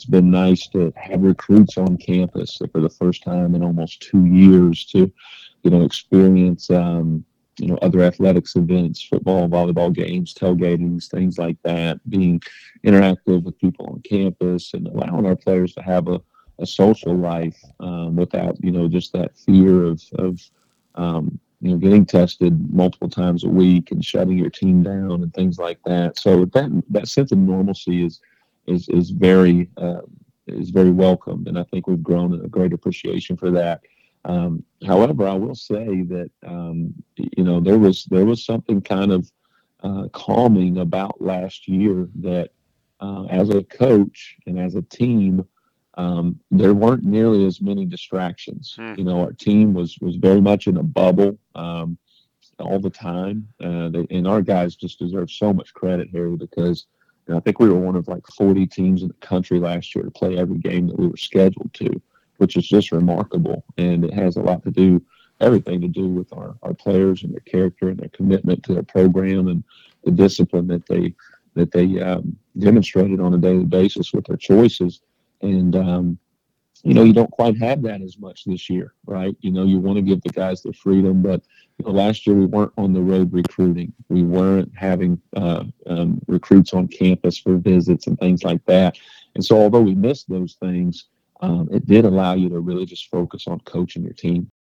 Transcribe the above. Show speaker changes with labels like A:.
A: been nice to have recruits on campus for the first time in almost 2 years to, experience, other athletics events, football, volleyball games, tailgatings, things like that, being interactive with people on campus and allowing our players to have a social life without, just that fear of getting tested multiple times a week and shutting your team down and things like that. So that sense of normalcy is very is very welcomed, and I think we've grown a great appreciation for that. However, I will say that there was something kind of calming about last year that as a coach and as a team, there weren't nearly as many distractions.
B: Hmm.
A: Our team was very much in a bubble all the time, and our guys just deserve so much credit, Harry, because I think we were one of like 40 teams in the country last year to play every game that we were scheduled to, which is just remarkable, and it has a lot to do, everything to do with our players and their character and their commitment to their program and the discipline that they demonstrated on a daily basis with their choices. And you don't quite have that as much this year, right? You want to give the guys their freedom, but last year we weren't on the road recruiting. We weren't having recruits on campus for visits and things like that. And so, although we missed those things, it did allow you to really just focus on coaching your team